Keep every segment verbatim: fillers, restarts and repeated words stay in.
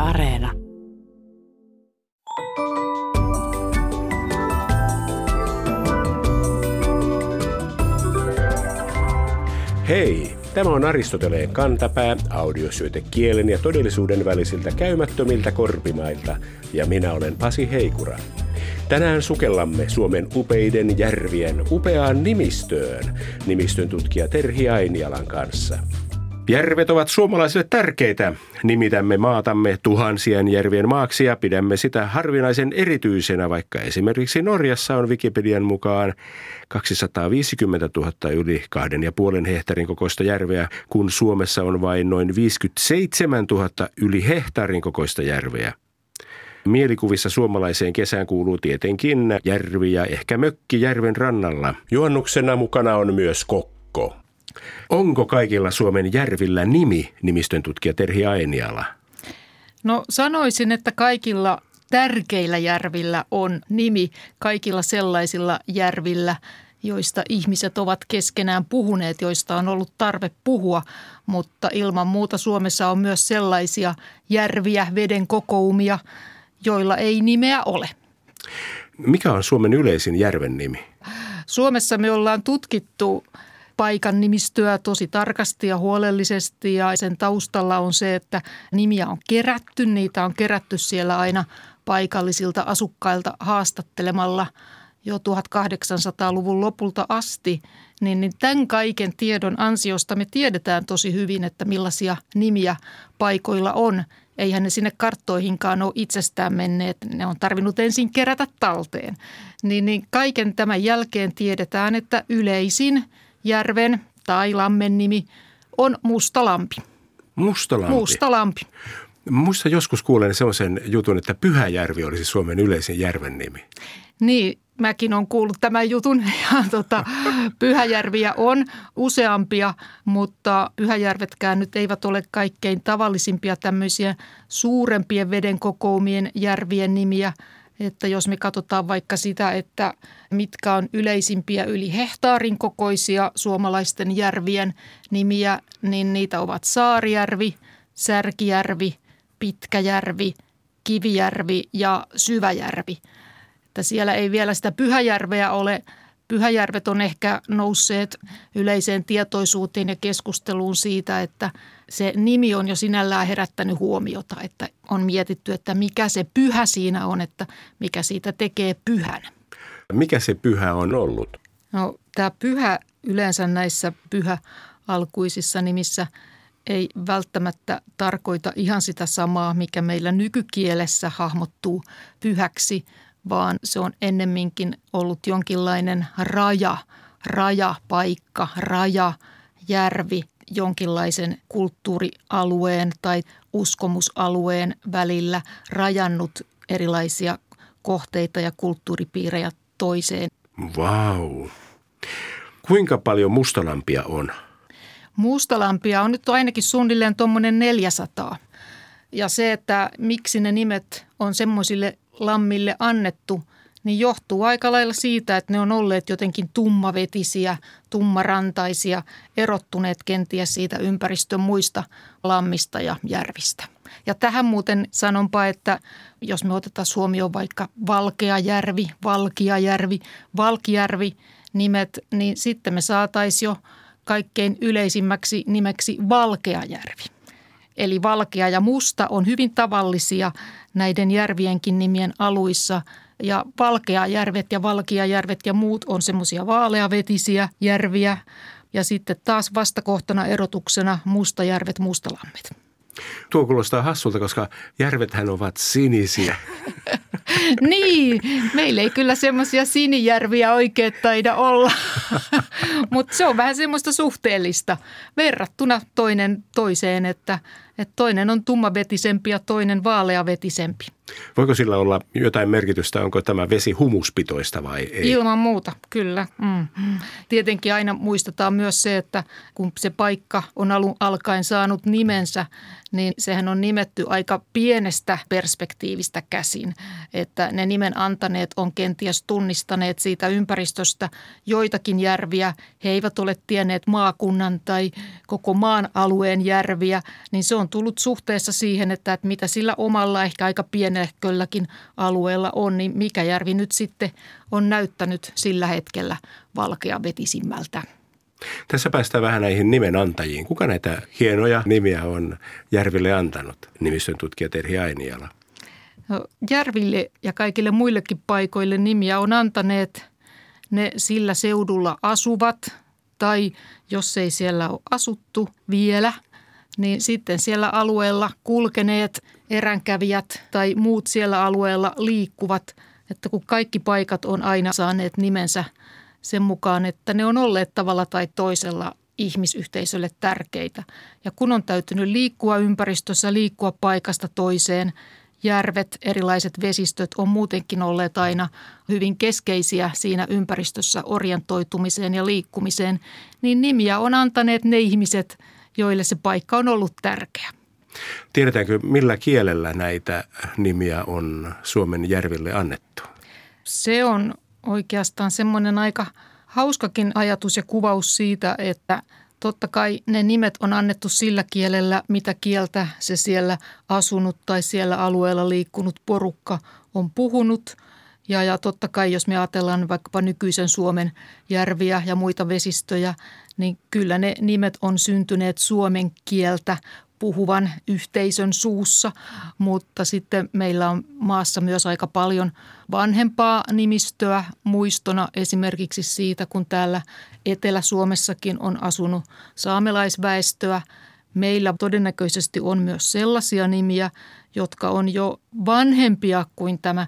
Areena. Hei, tämä on Aristoteleen kantapää, audiosyöte kielen ja todellisuuden välisiltä käymättömiltä korpimailta, ja minä olen Pasi Heikura. Tänään sukellamme Suomen upeiden järvien upeaan nimistöön, nimistön tutkija Terhi Ainialan kanssa. Järvet ovat suomalaisille tärkeitä. Nimitämme maatamme tuhansien järvien maaksi ja pidämme sitä harvinaisen erityisenä, vaikka esimerkiksi Norjassa on Wikipedian mukaan kaksisataaviisikymmentätuhatta yli kahden ja puolen hehtaarin kokoista järveä, kun Suomessa on vain noin viisikymmentäseitsemäntuhatta yli hehtaarin kokoista järveä. Mielikuvissa suomalaiseen kesään kuuluu tietenkin järvi ja ehkä mökki järven rannalla. Juonnuksena mukana on myös kokko. Onko kaikilla Suomen järvillä nimi, nimistön tutkija Terhi Ainiala? No sanoisin, että kaikilla tärkeillä järvillä on nimi, kaikilla sellaisilla järvillä, joista ihmiset ovat keskenään puhuneet, joista on ollut tarve puhua, mutta ilman muuta Suomessa on myös sellaisia järviä, veden kokoumia, joilla ei nimeä ole. Mikä on Suomen yleisin järven nimi? Suomessa me ollaan tutkittu paikan nimistöä tosi tarkasti ja huolellisesti, ja sen taustalla on se, että nimiä on kerätty. Niitä on kerätty siellä aina paikallisilta asukkailta haastattelemalla jo tuhatkahdeksansataaluvun lopulta asti. Niin, niin tämän kaiken tiedon ansiosta me tiedetään tosi hyvin, että millaisia nimiä paikoilla on. Eihän ne sinne karttoihinkaan ole itsestään menneet, ne on tarvinnut ensin kerätä talteen. Niin, niin kaiken tämän jälkeen tiedetään, että yleisin järven tai lammen nimi on Mustalampi. Mustalampi? Mustalampi. Muista joskus kuulen sellaisen jutun, että Pyhäjärvi olisi Suomen yleisin järven nimi. Niin, mäkin olen kuullut tämän jutun. Ja tota, Pyhäjärviä on useampia, mutta Pyhäjärvetkään nyt eivät ole kaikkein tavallisimpia tämmöisiä suurempien veden kokoumien järvien nimiä. Että jos me katsotaan vaikka sitä, että mitkä on yleisimpiä yli hehtaarin kokoisia suomalaisten järvien nimiä, niin niitä ovat Saarijärvi, Särkijärvi, Pitkäjärvi, Kivijärvi ja Syväjärvi. Että siellä ei vielä sitä Pyhäjärveä ole. Pyhäjärvet on ehkä nousseet yleiseen tietoisuuteen ja keskusteluun siitä, että se nimi on jo sinällään herättänyt huomiota, että on mietitty, että mikä se pyhä siinä on, että mikä siitä tekee pyhän. Mikä se pyhä on ollut? No tämä pyhä yleensä näissä pyhäalkuisissa nimissä ei välttämättä tarkoita ihan sitä samaa, mikä meillä nykykielessä hahmottuu pyhäksi, vaan se on ennemminkin ollut jonkinlainen raja, rajapaikka, rajajärvi jonkinlaisen kulttuurialueen tai uskomusalueen välillä rajannut erilaisia kohteita ja kulttuuripiirejä toiseen. Vau! Kuinka paljon Mustalampia on? Mustalampia on nyt ainakin suunnilleen tuommoinen neljäsataa. Ja se, että miksi ne nimet on semmoisille lammille annettu, niin johtuu aika lailla siitä, että ne on olleet jotenkin tummavetisiä, tummarantaisia, erottuneet kenties siitä ympäristön muista lammista ja järvistä. Ja tähän muuten sanonpa, että jos me otetaan huomioon vaikka Valkeajärvi, Valkiajärvi, Valkijärvi nimet, niin sitten me saataisiin jo kaikkein yleisimmäksi nimeksi Valkeajärvi. Eli valkea ja musta on hyvin tavallisia näiden järvienkin nimien aluissa. Ja Valkeajärvet ja Valkiajärvet ja muut on semmoisia vaaleavetisiä järviä. Ja sitten taas vastakohtana erotuksena Mustajärvet, Mustalammet. Tuo kuulostaa hassulta, koska järvethän ovat sinisiä. Niin, meillä ei kyllä semmoisia sinijärviä oikein taida olla, mutta se on vähän semmoista suhteellista verrattuna toinen toiseen, että, että toinen on tummavetisempi ja toinen vaaleavetisempi. Voiko sillä olla jotain merkitystä, onko tämä vesi humuspitoista vai ei? Ilman muuta, kyllä. Mm. Tietenkin aina muistetaan myös se, että kun se paikka on alun alkaen saanut nimensä, niin sehän on nimetty aika pienestä perspektiivistä käsin. Että ne nimen antaneet on kenties tunnistaneet siitä ympäristöstä joitakin järviä. He eivät ole tienneet maakunnan tai koko maan alueen järviä, niin se on tullut suhteessa siihen, että, että mitä sillä omalla ehkä aika pienehkölläkin alueella on, niin mikä järvi nyt sitten on näyttänyt sillä hetkellä valkeavetisimmältä. Tässä päästään vähän näihin nimenantajiin. Kuka näitä hienoja nimiä on järville antanut, nimistön tutkija Terhi Ainiala? No, järville ja kaikille muillekin paikoille nimiä on antaneet ne sillä seudulla asuvat, tai jos ei siellä ole asuttu vielä, niin sitten siellä alueella kulkeneet eränkävijät tai muut siellä alueella liikkuvat, että kun kaikki paikat on aina saaneet nimensä sen mukaan, että ne on olleet tavalla tai toisella ihmisyhteisölle tärkeitä. Ja kun on täytynyt liikkua ympäristössä, liikkua paikasta toiseen, järvet, erilaiset vesistöt on muutenkin olleet aina hyvin keskeisiä siinä ympäristössä orientoitumiseen ja liikkumiseen, niin nimiä on antaneet ne ihmiset, joille se paikka on ollut tärkeä. Tiedetäänkö, millä kielellä näitä nimiä on Suomen järville annettu? Se on oikeastaan semmoinen aika hauskakin ajatus ja kuvaus siitä, että totta kai ne nimet on annettu sillä kielellä, mitä kieltä se siellä asunut tai siellä alueella liikkunut porukka on puhunut. Ja, ja totta kai, jos me ajatellaan vaikkapa nykyisen Suomen järviä ja muita vesistöjä, niin kyllä ne nimet on syntyneet suomen kieltä puhuvan yhteisön suussa, mutta sitten meillä on maassa myös aika paljon vanhempaa nimistöä muistona esimerkiksi siitä, kun täällä Etelä-Suomessakin on asunut saamelaisväestöä. Meillä todennäköisesti on myös sellaisia nimiä, jotka on jo vanhempia kuin tämä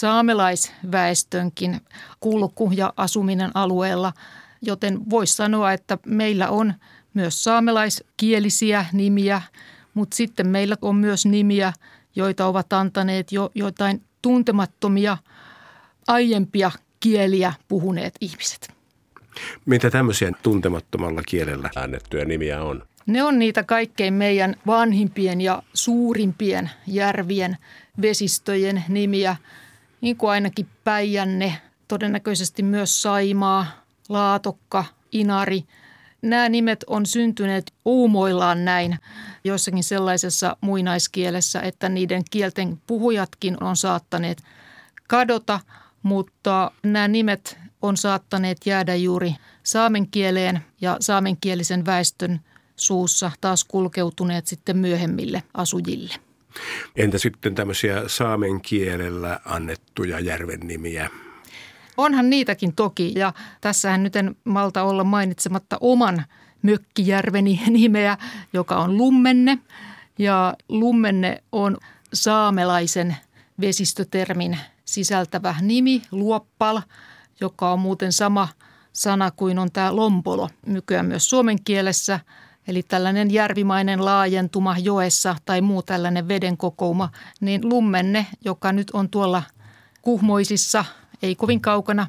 saamelaisväestönkin kulku ja asuminen alueella, joten voisi sanoa, että meillä on myös saamelaiskielisiä nimiä, mutta sitten meillä on myös nimiä, joita ovat antaneet jo jotain tuntemattomia aiempia kieliä puhuneet ihmiset. Mitä tämmöisiä tuntemattomalla kielellä annettuja nimiä on? Ne on niitä kaikkein meidän vanhimpien ja suurimpien järvien, vesistöjen nimiä, niin kuin ainakin Päijänne, todennäköisesti myös Saimaa, Laatokka, Inari. Nämä nimet on syntyneet uumoillaan näin jossakin sellaisessa muinaiskielessä, että niiden kielten puhujatkin on saattaneet kadota, mutta nämä nimet on saattaneet jäädä juuri saamen kieleen ja saamenkielisen väestön suussa taas kulkeutuneet sitten myöhemmille asujille. Entä sitten tämmöisiä saamen kielellä annettuja järven nimiä? Onhan niitäkin toki, ja tässähän nyt en malta olla mainitsematta oman mökkijärveni nimeä, joka on Lummenne. Ja Lummenne on saamelaisen vesistötermin sisältävä nimi, Luoppal, joka on muuten sama sana kuin on tämä Lompolo nykyään myös suomen kielessä. Eli tällainen järvimainen laajentuma joessa tai muu tällainen vedenkokouma, niin Lummenne, joka nyt on tuolla Kuhmoisissa, ei kovin kaukana,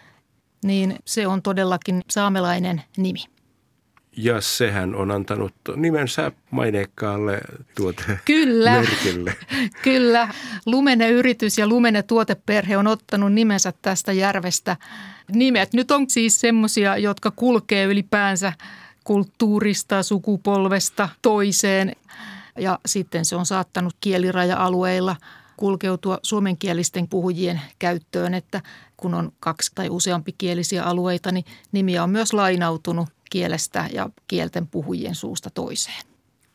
niin se on todellakin saamelainen nimi. Ja sehän on antanut nimensä maineikkaalle tuotemerkille. Kyllä, kyllä. Lumene-yritys ja Lumene-tuoteperhe on ottanut nimensä tästä järvestä. Nimet nyt on siis semmoisia, jotka kulkee ylipäänsä kulttuurista, sukupolvesta toiseen. Ja sitten se on saattanut kieliraja-alueilla kulkeutua suomenkielisten puhujien käyttöön, että kun on kaksi tai useampi kielisiä alueita, niin nimiä on myös lainautunut kielestä ja kielten puhujien suusta toiseen.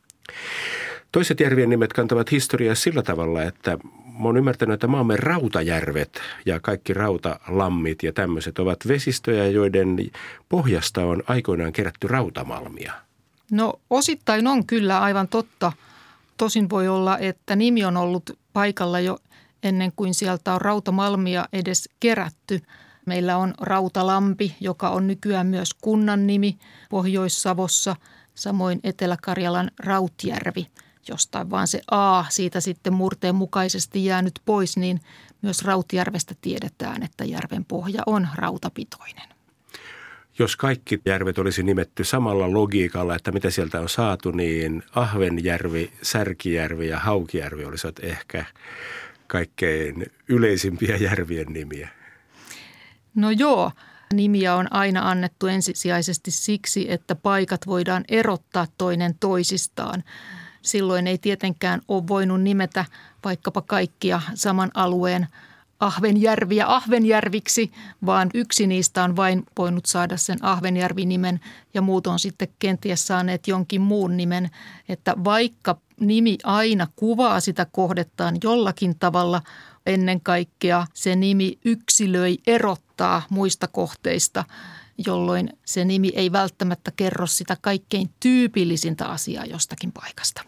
Toiset järvien nimet kantavat historiaa sillä tavalla, että mä oon ymmärtänyt, että maamme rautajärvet ja kaikki rautalammit ja tämmöiset ovat vesistöjä, joiden pohjasta on aikoinaan kerätty rautamalmia. No osittain on kyllä aivan totta. Tosin voi olla, että nimi on ollut paikalla jo ennen kuin sieltä on rautamalmia edes kerätty. Meillä on Rautalampi, joka on nykyään myös kunnan nimi Pohjois-Savossa, samoin Etelä-Karjalan Rautjärvi, jostain vaan se A siitä sitten murteen mukaisesti jäänyt pois, niin myös Rautjärvestä tiedetään, että järven pohja on rautapitoinen. Jos kaikki järvet olisi nimetty samalla logiikalla, että mitä sieltä on saatu, niin Ahvenjärvi, Särkijärvi ja Haukijärvi olisivat ehkä kaikkein yleisimpiä järvien nimiä. No joo, nimiä on aina annettu ensisijaisesti siksi, että paikat voidaan erottaa toinen toisistaan. silloin ei tietenkään ole voinut nimetä vaikkapa kaikkia saman alueen Ahvenjärviä Ahvenjärviksi, vaan yksi niistä on vain voinut saada sen Ahvenjärvi-nimen ja muut on sitten kenties saaneet jonkin muun nimen. Että vaikka nimi aina kuvaa sitä kohdettaan jollakin tavalla, ennen kaikkea se nimi yksilöi erottaa muista kohteista, jolloin se nimi ei välttämättä kerro sitä kaikkein tyypillisintä asiaa jostakin paikasta.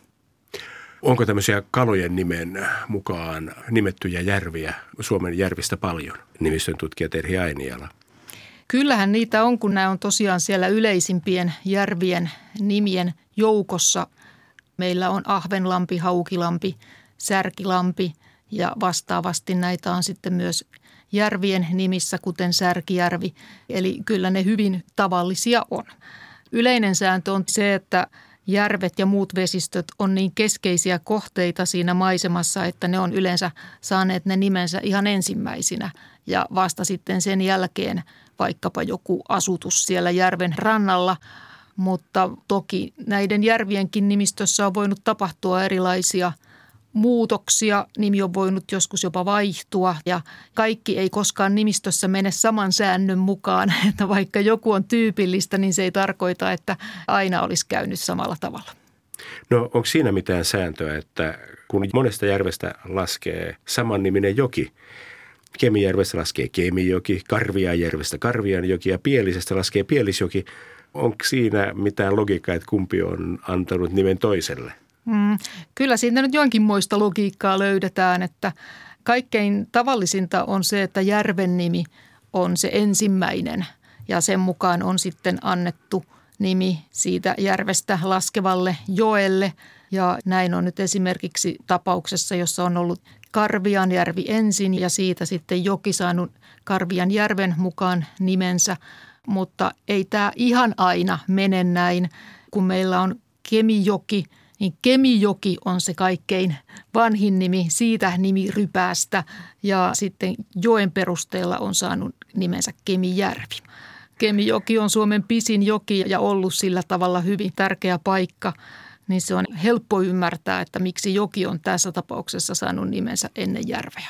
Onko tämmöisiä kalojen nimen mukaan nimettyjä järviä Suomen järvistä paljon? Nimistön tutkija Terhi Ainiala. Kyllähän niitä on, kun nämä on tosiaan siellä yleisimpien järvien nimien joukossa. Meillä on Ahvenlampi, Haukilampi, Särkilampi ja vastaavasti näitä on sitten myös järvien nimissä, kuten Särkijärvi. Eli kyllä ne hyvin tavallisia on. Yleinen sääntö on se, että järvet ja muut vesistöt on niin keskeisiä kohteita siinä maisemassa, että ne on yleensä saaneet ne nimensä ihan ensimmäisinä ja vasta sitten sen jälkeen vaikkapa joku asutus siellä järven rannalla. Mutta toki näiden järvienkin nimistössä on voinut tapahtua erilaisia muutoksia. Nimi on voinut joskus jopa vaihtua ja kaikki ei koskaan nimistössä mene saman säännön mukaan. Että vaikka joku on tyypillistä, niin se ei tarkoita, että aina olisi käynyt samalla tavalla. No onko siinä mitään sääntöä, että kun monesta järvestä laskee samanniminen joki, Kemijärvestä laskee Kemijoki, Karvianjärvestä Karvianjoki ja Pielisestä laskee Pielisjoki, onko siinä mitään logiikkaa, että kumpi on antanut nimen toiselle? Mm, kyllä siitä nyt jonkinmoista logiikkaa löydetään, että kaikkein tavallisinta on se, että järven nimi on se ensimmäinen ja sen mukaan on sitten annettu nimi siitä järvestä laskevalle joelle ja näin on nyt esimerkiksi tapauksessa, jossa on ollut Karvianjärvi ensin ja siitä sitten joki saanut Karvianjärven mukaan nimensä, mutta ei tämä ihan aina mene näin, kun meillä on Kemijoki. Niin Kemijoki on se kaikkein vanhin nimi siitä nimirypäästä ja sitten joen perusteella on saanut nimensä Kemijärvi. Kemijoki on Suomen pisin joki ja ollut sillä tavalla hyvin tärkeä paikka, niin se on helppo ymmärtää, että miksi joki on tässä tapauksessa saanut nimensä ennen järveä.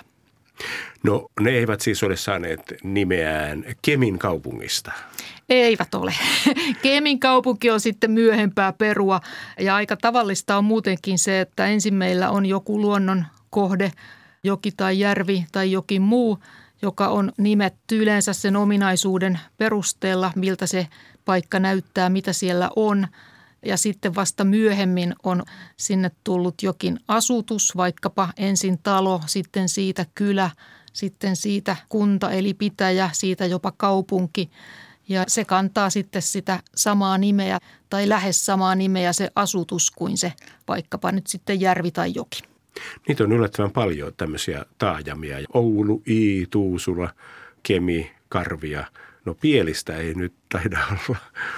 No ne eivät siis ole saaneet nimeään Kemin kaupungista. Eivät ole. Kemin kaupunki on sitten myöhempää perua ja aika tavallista on muutenkin se, että ensin meillä on joku luonnon kohde, joki tai järvi tai jokin muu, joka on nimetty yleensä sen ominaisuuden perusteella, miltä se paikka näyttää, mitä siellä on. Ja sitten vasta myöhemmin on sinne tullut jokin asutus, vaikkapa ensin talo, sitten siitä kylä, sitten siitä kunta eli pitäjä, siitä jopa kaupunki. Ja se kantaa sitten sitä samaa nimeä tai lähes samaa nimeä se asutus kuin se vaikkapa nyt sitten järvi tai joki. Niitä on yllättävän paljon tämmöisiä taajamia. Oulu, Ii, Tuusula, Kemi, Karvia. No Pielistä ei nyt taida olla.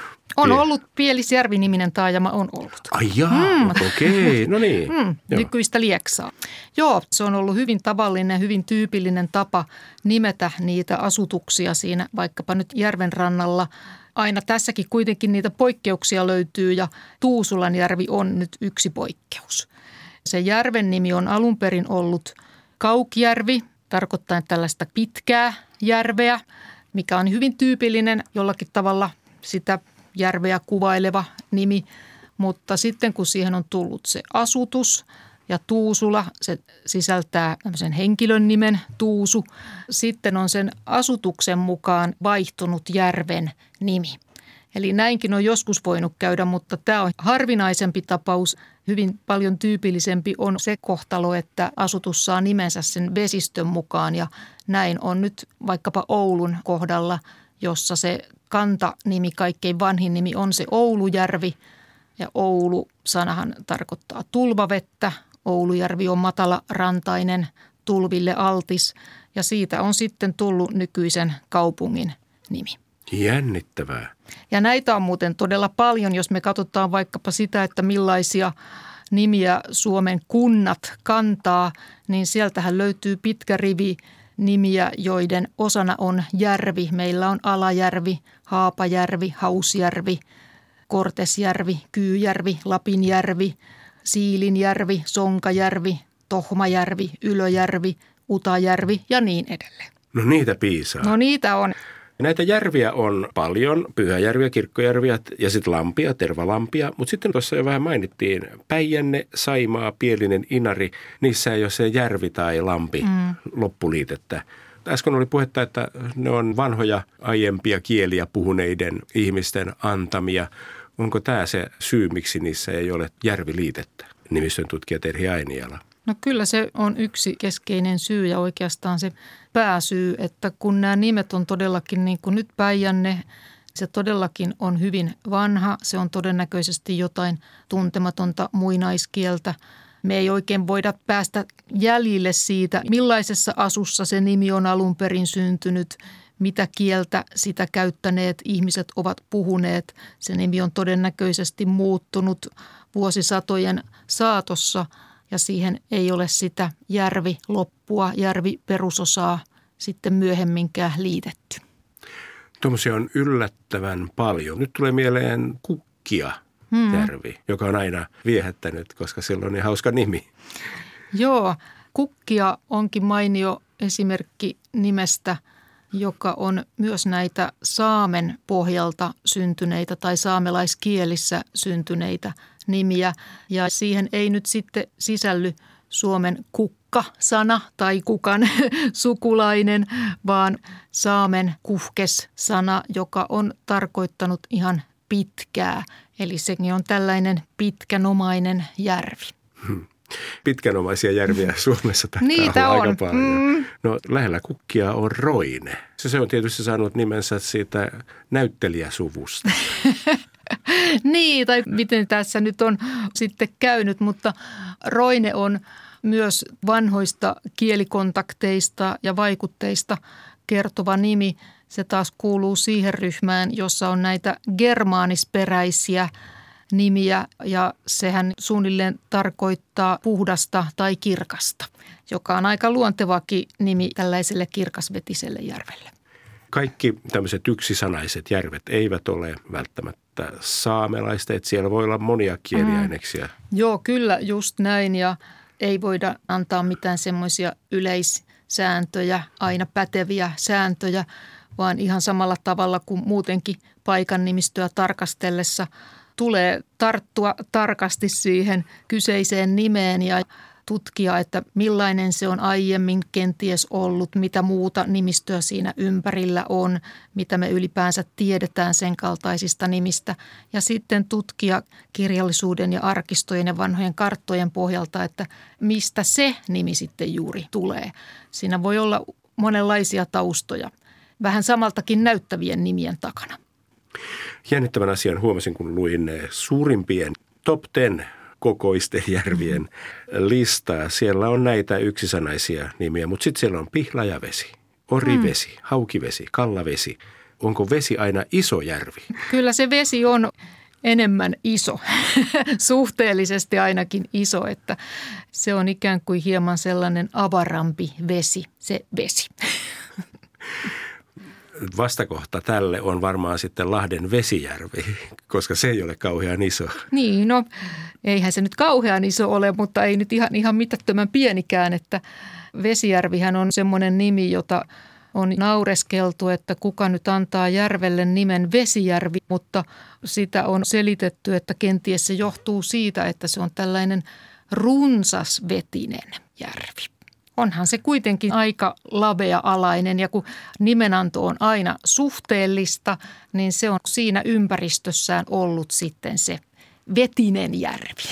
On ollut Pielisjärvi-niminen taajama, on ollut. Ai jaa, mm. okei, no niin. Mm, nykyistä Lieksaa. Joo, se on ollut hyvin tavallinen, hyvin tyypillinen tapa nimetä niitä asutuksia siinä vaikkapa nyt järven rannalla. Aina tässäkin kuitenkin niitä poikkeuksia löytyy ja Tuusulanjärvi on nyt yksi poikkeus. Se järven nimi on alun perin ollut Kaukijärvi, tarkoittaa tällaista pitkää järveä, mikä on hyvin tyypillinen jollakin tavalla sitä järveä kuvaileva nimi, mutta sitten kun siihen on tullut se asutus ja Tuusula, se sisältää tämmöisen henkilön nimen Tuusu, sitten on sen asutuksen mukaan vaihtunut järven nimi. Eli näinkin on joskus voinut käydä, mutta tämä on harvinaisempi tapaus. Hyvin paljon tyypillisempi on se kohtalo, että asutus saa nimensä sen vesistön mukaan ja näin on nyt vaikkapa Oulun kohdalla, jossa se kantanimi, kaikkein vanhin nimi on se Oulujärvi ja Oulu-sanahan tarkoittaa tulvavettä. Oulujärvi on matalarantainen, tulville altis ja siitä on sitten tullut nykyisen kaupungin nimi. Jännittävää. Ja näitä on muuten todella paljon, jos me katsotaan vaikkapa sitä, että millaisia nimiä Suomen kunnat kantaa, niin sieltähän löytyy pitkä rivi nimiä, joiden osana on järvi. Meillä on Alajärvi, Haapajärvi, Hausjärvi, Kortesjärvi, Kyyjärvi, Lapinjärvi, Siilinjärvi, Sonkajärvi, Tohmajärvi, Ylöjärvi, Utajärvi ja niin edelleen. No niitä piisaa. No niitä on. Näitä järviä on paljon, Pyhäjärviä, Kirkkojärviä ja sitten lampia, Tervalampia. Mutta sitten tuossa jo vähän mainittiin Päijänne, Saimaa, Pielinen, Inari. Niissä ei ole se järvi tai lampi mm. loppuliitettä. Äsken oli puhetta, että ne on vanhoja aiempia kieliä puhuneiden ihmisten antamia. Onko tämä se syy, miksi niissä ei ole järviliitettä? Nimistön tutkija Terhi Ainiala. No kyllä se on yksi keskeinen syy ja oikeastaan se pääsyy, että kun nämä nimet on todellakin niin kuin nyt Päijänne, se todellakin on hyvin vanha. Se on todennäköisesti jotain tuntematonta muinaiskieltä. Me ei oikein voida päästä jäljille siitä, millaisessa asussa se nimi on alun perin syntynyt, mitä kieltä sitä käyttäneet ihmiset ovat puhuneet. Se nimi on todennäköisesti muuttunut vuosisatojen saatossa ja siihen ei ole sitä järviloppua, järviperusosaa sitten myöhemminkään liitetty. Tuommoisia on yllättävän paljon. Nyt tulee mieleen Kukkia. Hmm. Järvi, joka on aina viehättänyt, koska sillä on niin hauska nimi. Joo, Kukkia onkin mainio esimerkki nimestä, joka on myös näitä saamen pohjalta syntyneitä tai saamelaiskielissä syntyneitä nimiä. Ja siihen ei nyt sitten sisälly Suomen kukka-sana tai kukan sukulainen, vaan saamen kuhkes-sana, joka on tarkoittanut ihan pitkää. Eli sekin on tällainen pitkänomainen järvi. Hmm. Pitkänomaisia järviä Suomessa taitaa Niitä olla on. aika paljon. Mm. No lähellä Kukkia on Roine. Se, se on tietysti saanut nimensä siitä näyttelijäsuvusta. Niin, tai miten tässä nyt on sitten käynyt, mutta Roine on myös vanhoista kielikontakteista ja vaikutteista kertova nimi. Se taas kuuluu siihen ryhmään, jossa on näitä germaanisperäisiä nimiä ja sehän suunnilleen tarkoittaa puhdasta tai kirkasta, joka on aika luontevakin nimi tällaiselle kirkasvetiselle järvelle. Kaikki tämmöiset yksisanaiset järvet eivät ole välttämättä saamelaista, että siellä voi olla monia kieliaineksia. Mm. Joo, kyllä just näin ja ei voida antaa mitään semmoisia yleissääntöjä, aina päteviä sääntöjä, vaan ihan samalla tavalla kuin muutenkin paikan nimistöä tarkastellessa tulee tarttua tarkasti siihen kyseiseen nimeen ja tutkia, että millainen se on aiemmin kenties ollut, mitä muuta nimistöä siinä ympärillä on, mitä me ylipäänsä tiedetään sen kaltaisista nimistä. Ja sitten tutkia kirjallisuuden ja arkistojen ja vanhojen karttojen pohjalta, että mistä se nimi sitten juuri tulee. Siinä voi olla monenlaisia taustoja, vähän samaltakin näyttävien nimien takana. Jännittävän asian huomasin, kun luin suurimpien top ten kokoisten järvien listaa. Siellä on näitä yksisanaisia nimiä, mutta sitten siellä on Pihlajavesi, Orivesi, hmm. Haukivesi, Kallavesi. Onko vesi aina iso järvi? Kyllä se vesi on enemmän iso, suhteellisesti ainakin iso, että se on ikään kuin hieman sellainen avarampi vesi, se vesi. Vastakohta tälle on varmaan sitten Lahden Vesijärvi, koska se ei ole kauhean iso. Niin, no eihän se nyt kauhean iso ole, mutta ei nyt ihan, ihan mitättömän pienikään, että Vesijärvihän on semmoinen nimi, jota on naureskeltu, että kuka nyt antaa järvelle nimen Vesijärvi, mutta sitä on selitetty, että kenties se johtuu siitä, että se on tällainen runsasvetinen järvi. Onhan se kuitenkin aika lavea-alainen ja kun nimenanto on aina suhteellista, niin se on siinä ympäristössään ollut sitten se vetinen järvi.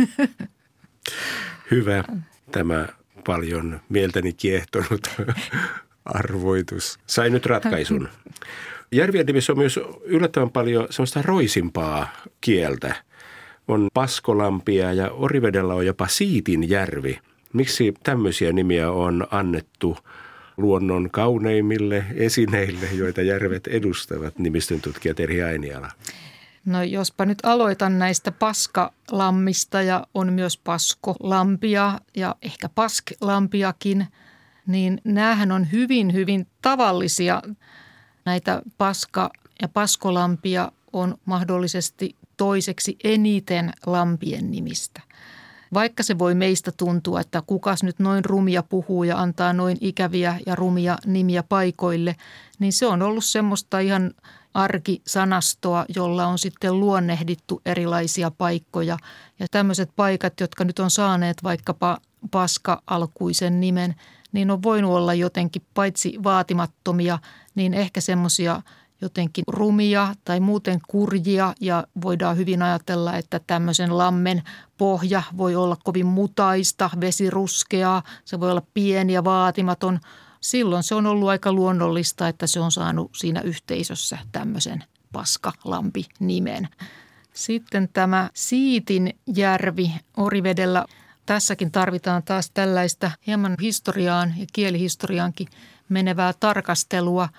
Hyvä tämä paljon mieltäni kiehtonut arvoitus. Sai nyt ratkaisun. Järvien nimissä on myös yllättävän paljon sellaista roisimpaa kieltä. On Paskolampia ja Orivedellä on jopa Siitinjärvi. Miksi tämmöisiä nimiä on annettu luonnon kauneimmille esineille, joita järvet edustavat, nimistön tutkija Terhi Ainiala? No jospa nyt aloitan näistä Paskalammista ja on myös Paskolampia ja ehkä Pasklampiakin, niin näähän on hyvin, hyvin tavallisia. Näitä Paska- ja Paskolampia on mahdollisesti toiseksi eniten lampien nimistä. Vaikka se voi meistä tuntua, että kukas nyt noin rumia puhuu ja antaa noin ikäviä ja rumia nimiä paikoille, niin se on ollut semmoista ihan arkisanastoa, jolla on sitten luonnehdittu erilaisia paikkoja. Ja tämmöiset paikat, jotka nyt on saaneet vaikkapa paska-alkuisen nimen, niin on voinut olla jotenkin paitsi vaatimattomia, niin ehkä semmoisia jotenkin rumia tai muuten kurjia, ja voidaan hyvin ajatella, että tämmöisen lammen pohja voi olla kovin mutaista, vesiruskeaa, se voi olla pieni ja vaatimaton. Silloin se on ollut aika luonnollista, että se on saanut siinä yhteisössä tämmöisen paskalampi-nimen. Sitten tämä Siitinjärvi Orivedellä. Tässäkin tarvitaan taas tällaista hieman historiaan ja kielihistoriaankin menevää tarkastelua.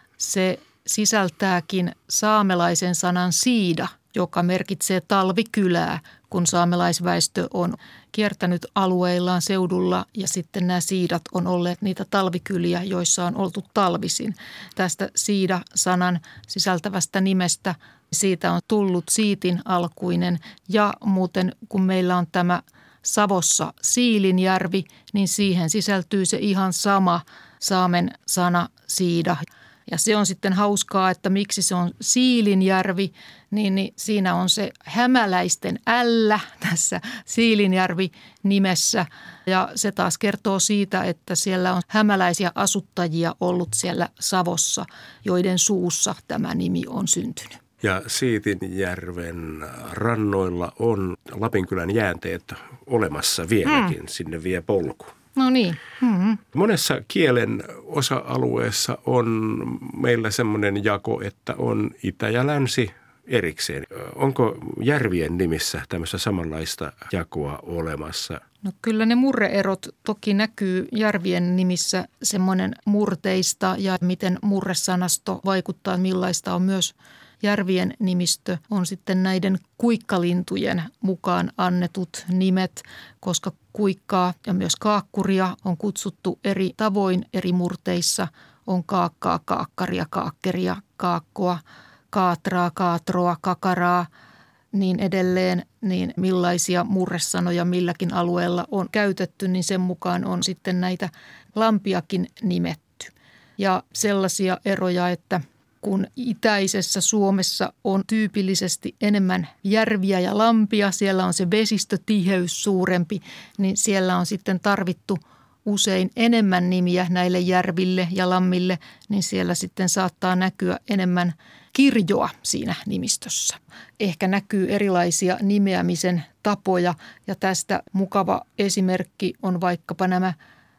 Se sisältääkin saamelaisen sanan siida, joka merkitsee talvikylää, kun saamelaisväestö on kiertänyt alueillaan seudulla ja sitten nämä siidat on olleet niitä talvikyliä, joissa on oltu talvisin. Tästä siida-sanan sisältävästä nimestä siitä on tullut siitin alkuinen, ja muuten kun meillä on tämä Savossa Siilinjärvi, niin siihen sisältyy se ihan sama saamen sana siida. Ja se on sitten hauskaa, että miksi se on Siilinjärvi, niin, niin siinä on se hämäläisten ällä tässä Siilinjärvi-nimessä. Ja se taas kertoo siitä, että siellä on hämäläisiä asuttajia ollut siellä Savossa, joiden suussa tämä nimi on syntynyt. Ja Siitinjärven rannoilla on Lapinkylän jäänteet olemassa vieläkin, hmm. sinne vie polku. No niin. Mm-hmm. Monessa kielen osa-alueessa on meillä semmoinen jako, että on itä ja länsi erikseen. Onko järvien nimissä tämmöistä samanlaista jakoa olemassa? No kyllä ne murreerot toki näkyy järvien nimissä, semmoinen murteista ja miten murresanasto vaikuttaa, millaista on myös järvien nimistö, on sitten näiden kuikkalintujen mukaan annetut nimet, koska kuikkaa ja myös kaakkuria on kutsuttu eri tavoin eri murteissa. On kaakkaa, kaakkaria, kaakkeria, kaakkoa, kaatraa, kaatroa, kakaraa, niin edelleen. Niin millaisia murresanoja milläkin alueella on käytetty, niin sen mukaan on sitten näitä lampiakin nimetty. Ja sellaisia eroja, että kun itäisessä Suomessa on tyypillisesti enemmän järviä ja lampia, siellä on se vesistötiheys suurempi, niin siellä on sitten tarvittu usein enemmän nimiä näille järville ja lammille, niin siellä sitten saattaa näkyä enemmän kirjoa siinä nimistössä. Ehkä näkyy erilaisia nimeämisen tapoja, ja tästä mukava esimerkki on vaikkapa nämä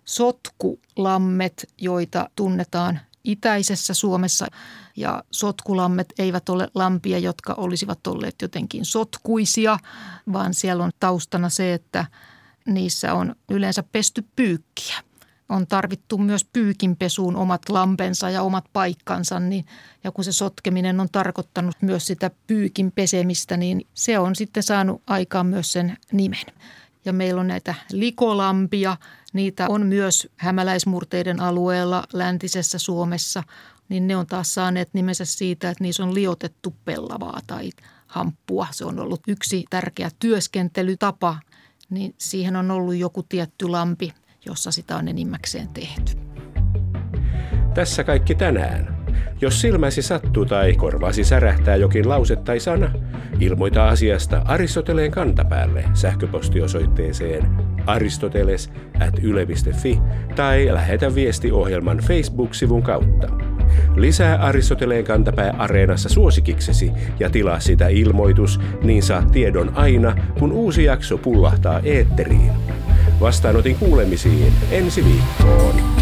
sotkulammet, joita tunnetaan itäisessä Suomessa, ja sotkulammet eivät ole lampia, jotka olisivat olleet jotenkin sotkuisia, vaan siellä on taustana se, että niissä on yleensä pesty pyykkiä. On tarvittu myös pyykinpesuun omat lampensa ja omat paikkansa, niin, ja kun se sotkeminen on tarkoittanut myös sitä pyykin pesemistä, niin se on sitten saanut aikaan myös sen nimen. Ja meillä on näitä likolampia, niitä on myös hämäläismurteiden alueella läntisessä Suomessa, niin ne on taas saaneet nimensä siitä, että niissä on liotettu pellavaa tai hamppua. Se on ollut yksi tärkeä työskentelytapa, niin siihen on ollut joku tietty lampi, jossa sitä on enimmäkseen tehty. Tässä kaikki tänään. Jos silmäsi sattuu tai korvasi särähtää jokin lause tai sana, ilmoita asiasta Aristoteleen kantapäälle sähköpostiosoitteeseen aristoteles at yle piste fi tai lähetä viesti ohjelman Facebook-sivun kautta. Lisää Aristoteleen kantapää Areenassa suosikiksesi ja tilaa sitä ilmoitus, niin saat tiedon aina, kun uusi jakso pullahtaa eetteriin. Vastaanotin kuulemisiin ensi viikkoon.